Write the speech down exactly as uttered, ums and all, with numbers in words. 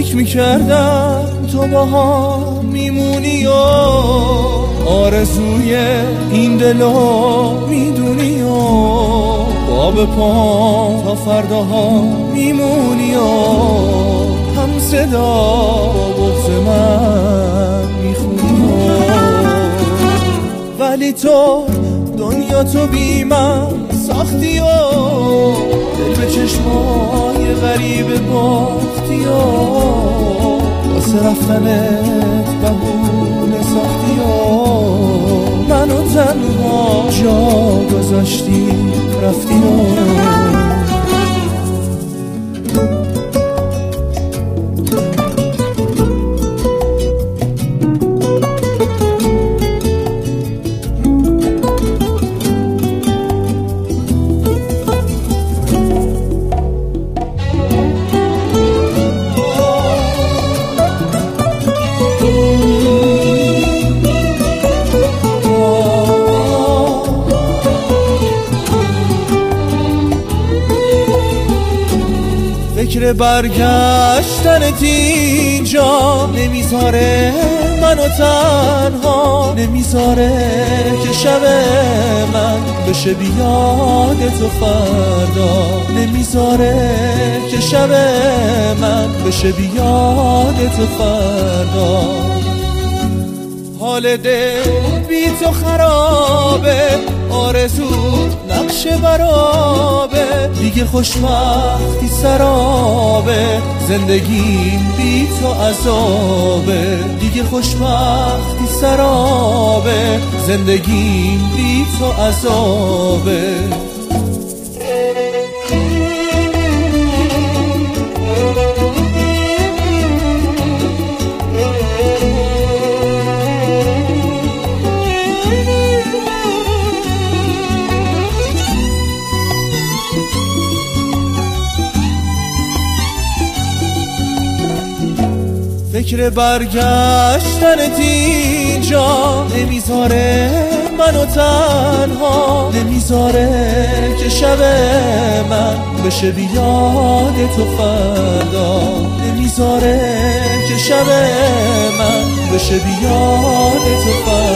فکر میکردم تو با هم میمونی و آرزوی این دلو میدونی و با به پا تا فرداها میمونی و هم صدا بغض من میخونی ولی تو دنیا تو بی من ساختی و دل به چشمای غریب باختی و واسه رفتنت بهونه ساختی و منو تنها جا گذاشتی رفتی و فکر برگشتنت اینجا نمیذاره منو تنها نمیذاره که شب من بشه بیاد تو فردا نمیذاره که شب من بشه بیاد تو فردا حال دل بی تو خرابه آرزو نقش برابه دیگه خوشبختی سرابه زندگیم بی تو عذابه دیگه خوشبختی سرابه زندگیم بی تو عذابه فکر برگشتنت اینجا نمیذاره منو تنها نمیذاره که شب من بشه بیاد تو فردا نمیذاره که شب من بشه بیاد تو فردا